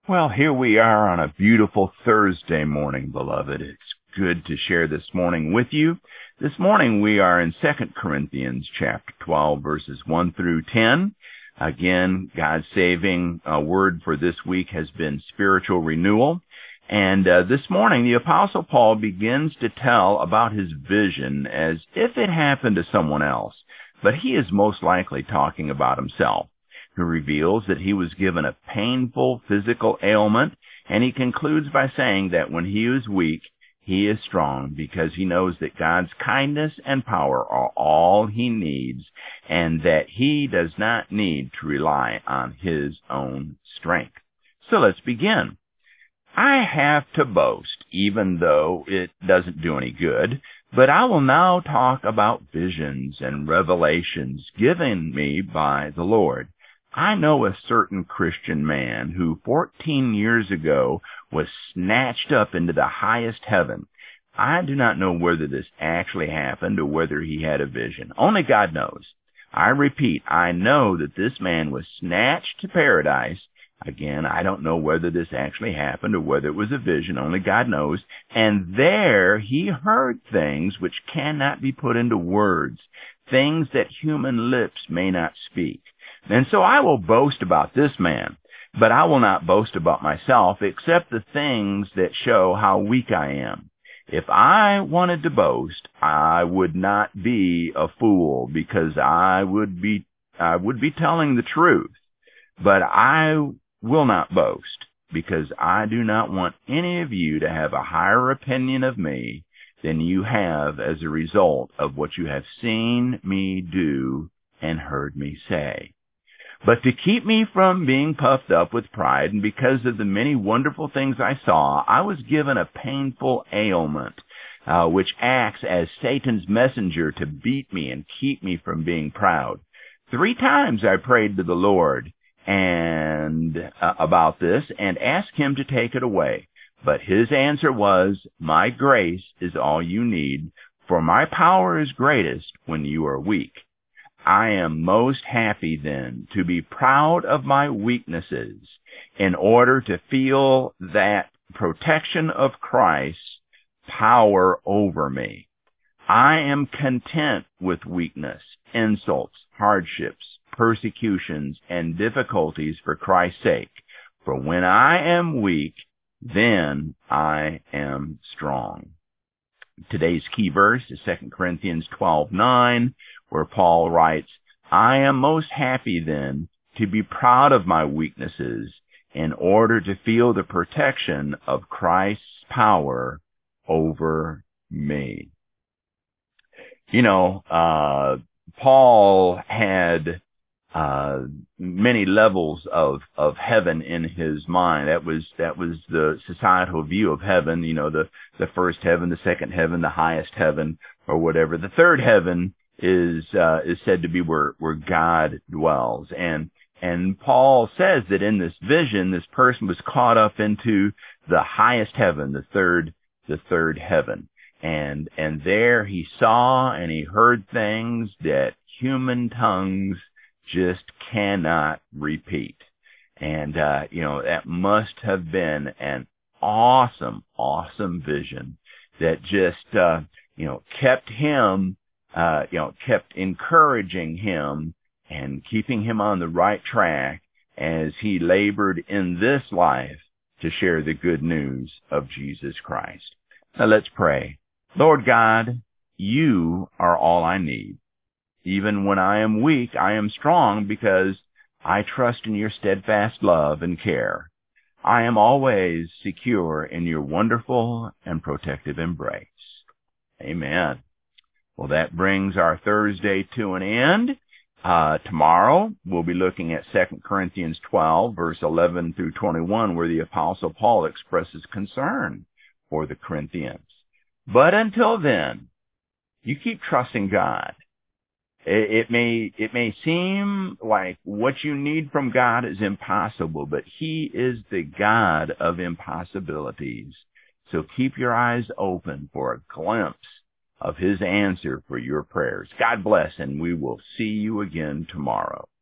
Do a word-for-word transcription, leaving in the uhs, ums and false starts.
Well, here we are on a beautiful Thursday morning, beloved. It's good to share this morning with you. This morning we are in Second Corinthians chapter twelve, verses one through ten. Again, God's saving uh, word for this week has been spiritual renewal. And uh, this morning the Apostle Paul begins to tell about his vision as if it happened to someone else, but he is most likely talking about himself. He reveals that he was given a painful physical ailment, and he concludes by saying that when he is weak, he is strong because he knows that God's kindness and power are all he needs and that he does not need to rely on his own strength. So let's begin. I have to boast, even though it doesn't do any good, but I will now talk about visions and revelations given me by the Lord. I know a certain Christian man who fourteen years ago was snatched up into the highest heaven. I do not know whether this actually happened or whether he had a vision. Only God knows. I repeat, I know that this man was snatched to paradise. Again, I don't know whether this actually happened or whether it was a vision. Only God knows. And there he heard things which cannot be put into words, things that human lips may not speak. And so I will boast about this man, but I will not boast about myself except the things that show how weak I am. If I wanted to boast, I would not be a fool because I would be I would be telling the truth. But I will not boast because I do not want any of you to have a higher opinion of me than you have as a result of what you have seen me do and heard me say. But to keep me from being puffed up with pride, and because of the many wonderful things I saw, I was given a painful ailment, uh, which acts as Satan's messenger to beat me and keep me from being proud. Three times I prayed to the Lord and uh, about this and asked him to take it away. But his answer was, "My grace is all you need, for my power is greatest when you are weak." I am most happy then to be proud of my weaknesses in order to feel that protection of Christ's power over me. I am content with weakness, insults, hardships, persecutions, and difficulties for Christ's sake. For when I am weak, then I am strong. Today's key verse is Second Corinthians twelve nine, where Paul writes, I am most happy then to be proud of my weaknesses in order to feel the protection of Christ's power over me. You know, uh, Paul had uh, many levels of, of heaven in his mind. That was, that was the societal view of heaven, you know, the, the first heaven, the second heaven, the highest heaven, or whatever. The third heaven is, uh, is said to be where, where God dwells. And, and Paul says that in this vision, this person was caught up into the highest heaven, the third, the third heaven. And, and there he saw and he heard things that human tongues just cannot repeat. And, uh, you know, that must have been an awesome, awesome vision that just, uh, you know, kept him, uh, you know, kept encouraging him and keeping him on the right track as he labored in this life to share the good news of Jesus Christ. Now let's pray. Lord God, you are all I need. Even when I am weak, I am strong because I trust in your steadfast love and care. I am always secure in your wonderful and protective embrace. Amen. Well, that brings our Thursday to an end. Uh, tomorrow, we'll be looking at Second Corinthians twelve, verse eleven through twenty-one, where the Apostle Paul expresses concern for the Corinthians. But until then, you keep trusting God. It may, it may seem like what you need from God is impossible, but He is the God of impossibilities. So keep your eyes open for a glimpse of His answer for your prayers. God bless, and we will see you again tomorrow.